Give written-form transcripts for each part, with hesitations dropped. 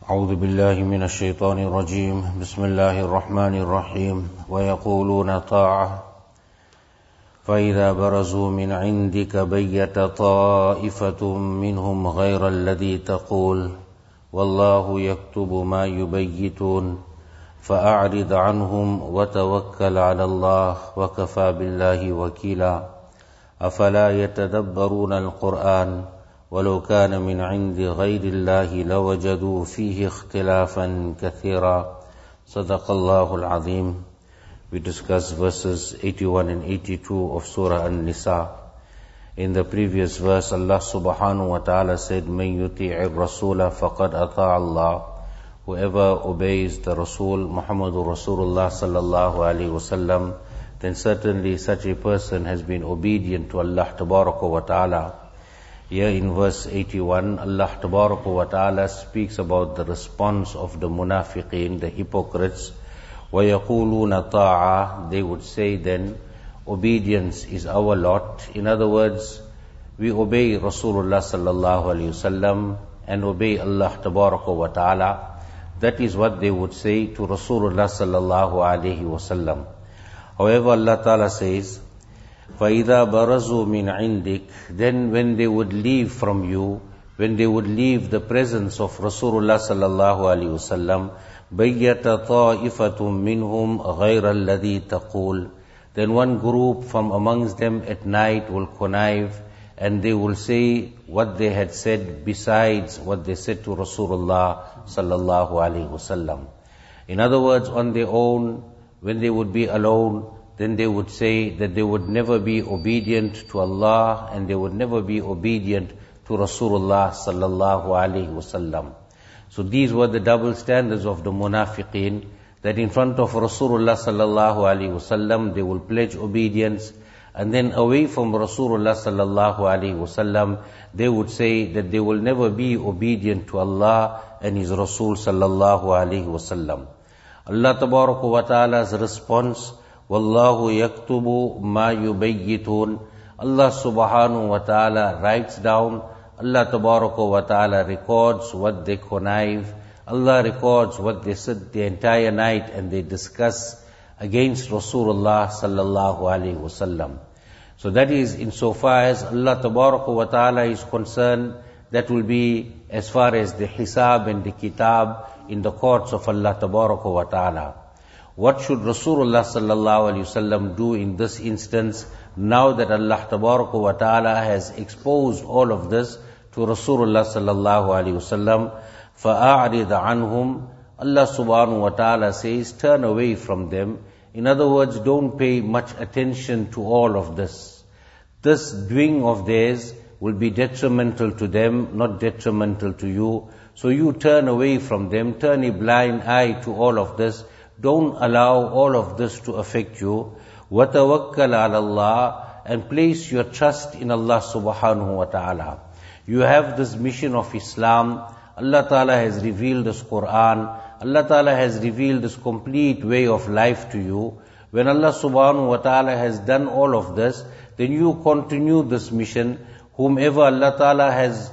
أعوذ بالله من الشيطان الرجيم بسم الله الرحمن الرحيم ويقولون طاعة فإذا برزوا من عندك بيت طائفة منهم غير الذي تقول والله يكتب ما يبيتون فأعرض عنهم وتوكل على الله وكفى بالله وكيلا أفلا يتدبرون القرآن ولو كان من عند غير الله لوجدوا فيه اختلافا كثيرا صدق الله العظيم. We discussed verses 81 and 82 of Surah An-Nisa. In the previous verse, Allah subhanahu wa ta'ala said, مَن يُطِيعِ الرَّسُولَ فَقَدْ أَطَاعَ اللَّهِ. Whoever obeys the Rasul, Muhammadur Rasulullah sallallahu alayhi wasallam, then certainly such a person has been obedient to Allah tabaraka wa ta'ala. Here in verse 81, Allah tabaraka wa ta'ala speaks about the response of the munafiqeen, the hypocrites. وَيَقُولُونَ طَاعَةً. They would say then, obedience is our lot. In other words, we obey Rasulullah sallallahu alayhi wasallam and obey Allah tabaraka wa ta'ala. That is what they would say to Rasulullah sallallahu alayhi wasallam. However, Allah ta'ala says, فَإِذَا بَرَزُوا مِنْ عِنْدِكَ. Then when they would leave from you, when they would leave the presence of Rasulullah sallallahu alayhi wasallam, بَيَّتَ طَائِفَةٌ مِّنْهُمْ غَيْرَ الَّذِي تَقُولُ. Then one group from amongst them at night will connive and they will say what they had said besides what they said to Rasulullah sallallahu alayhi wasallam. In other words, on their own, when they would be alone, then they would say that they would never be obedient to Allah and they would never be obedient to Rasulullah sallallahu alayhi wasallam. So these were the double standards of the munafiqeen, that in front of Rasulullah sallallahu alayhi wasallam they will pledge obedience, and then away from Rasulullah sallallahu alayhi wasallam they would say that they will never be obedient to Allah and His Rasul sallallahu alayhi wasallam. Allah tabaraka wa ta'ala's response, Wallahu yaktubu ma yubayyitun. Allah subhanahu wa ta'ala writes down, Allah tabaraka wa ta'ala records what they connive, Allah records what they sit the entire night and they discuss against Rasulullah sallallahu alayhi wasallam. So that is insofar as Allah tabaraka wa ta'ala is concerned, that will be as far as the hisab and the kitab in the courts of Allah tabaraka wa ta'ala. What should Rasulullah sallallahu alayhi wasallam do in this instance, now that Allah tabaraka wa ta'ala has exposed all of this to Rasulullah sallallahu alayhi wasallam? فَأَعْرِضَ عَنْهُمْ. Allah subhanahu wa ta'ala says, turn away from them. In other words, don't pay much attention to all of this. This doing of theirs will be detrimental to them, not detrimental to you. So you turn away from them, turn a blind eye to all of this. Don't allow all of this to affect you. وَتَوَكَّلْ عَلَى اللَّهِ. And place your trust in Allah subhanahu wa ta'ala. You have this mission of Islam. Allah ta'ala has revealed this Quran. Allah ta'ala has revealed this complete way of life to you. When Allah subhanahu wa ta'ala has done all of this, then you continue this mission. Whomever Allah ta'ala has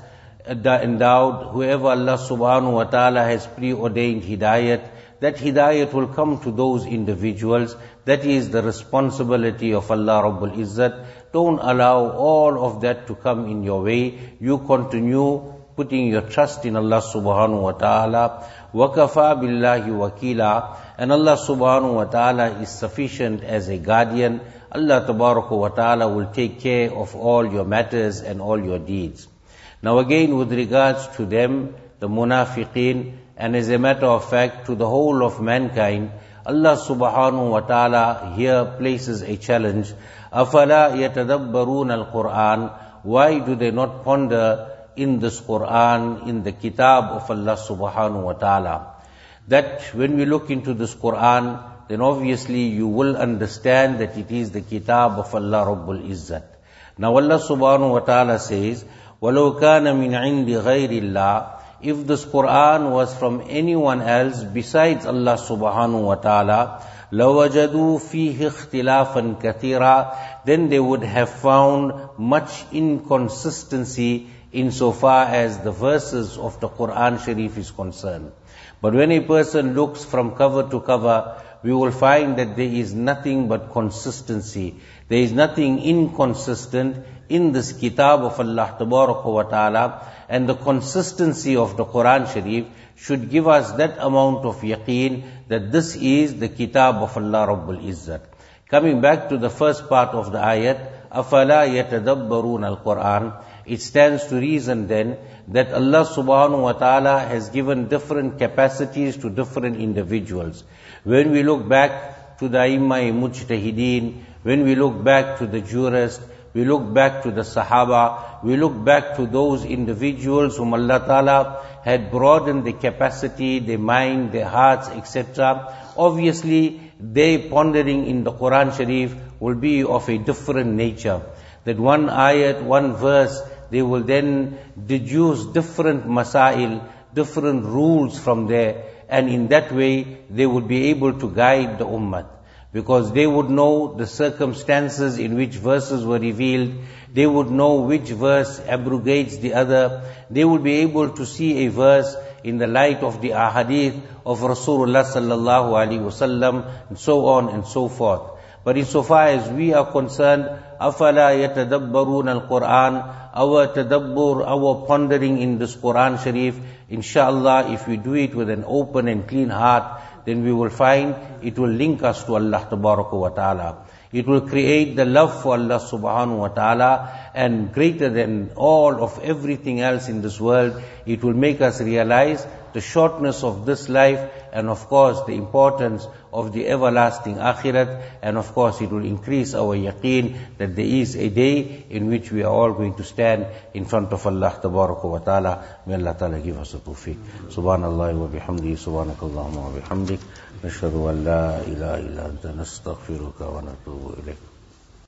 endowed, whoever Allah subhanahu wa ta'ala has preordained hidayat, that hidayat will come to those individuals. That is the responsibility of Allah Rabbul Izzat. Don't allow all of that to come in your way. You continue putting your trust in Allah subhanahu wa ta'ala. وَكَفَى بِاللَّهِ وَكِيلًا. And Allah subhanahu wa ta'ala is sufficient as a guardian. Allah tabaraka wa ta'ala will take care of all your matters and all your deeds. Now again, with regards to them, the munafiqeen, and as a matter of fact to the whole of mankind, Allah subhanahu wa ta'ala here places a challenge. أَفَلَا يَتَدَبَّرُونَ الْقُرْآنِ. Why do they not ponder in this Quran, in the kitab of Allah subhanahu wa ta'ala? That when we look into this Quran, then obviously you will understand that it is the kitab of Allah Rabbul Izzat. Now Allah subhanahu wa ta'ala says, وَلَوْ كَانَ مِنْ عِنْدِ غَيْرِ اللَّهِ. If this Quran was from anyone else besides Allah subhanahu wa ta'ala, لَوَجَدُوا فِيهِ اخْتِلَافًا كَثِيرًا. Then they would have found much inconsistency insofar as the verses of the Quran Sharif is concerned. But when a person looks from cover to cover, we will find that there is nothing but consistency. There is nothing inconsistent in this kitab of Allah wa ta'ala, and the consistency of the Quran Sharif should give us that amount of yaqeen that this is the kitab of Allah Rabbul Izzat. Coming back to the first part of the ayat, أَفَلَا يَتَدَبَّرُونَ الْقُرْآنِ, it stands to reason then that Allah subhanahu wa ta'ala has given different capacities to different individuals. When we look back to the Aimma Mujtahideen, when we look back to the jurists, we look back to the Sahaba, we look back to those individuals whom Allah Ta'ala had broadened the capacity, their mind, their hearts, etc. Obviously, their pondering in the Quran Sharif will be of a different nature. That one ayat, one verse, they will then deduce different masail, different rules from there, and in that way they would be able to guide the ummah. Because they would know the circumstances in which verses were revealed, they would know which verse abrogates the other, they would be able to see a verse in the light of the ahadith of Rasulullah sallallahu alaihi wasallam, and so on and so forth. But insofar as we are concerned, أَفَلَا يَتَدَبَّرُونَ الْقُرْآنِ, our tadabbur, our pondering in this Quran Sharif, inshallah, if we do it with an open and clean heart, then we will find it will link us to Allah wa ta'ala. It will create the love for Allah subhanahu wa ta'ala, and greater than all of everything else in this world, it will make us realize the shortness of this life, and of course the importance of the everlasting akhirat, and of course it will increase our yaqeen that there is a day in which we are all going to stand in front of Allah wa ta'ala. May Allah ta'ala give us a tawfiq. Subhanallah wa bihamdihi, subhanakallahumma wa bihamdik, nashhadu an la ilaha illa anta nastaghfiruka wa natubu ilayk.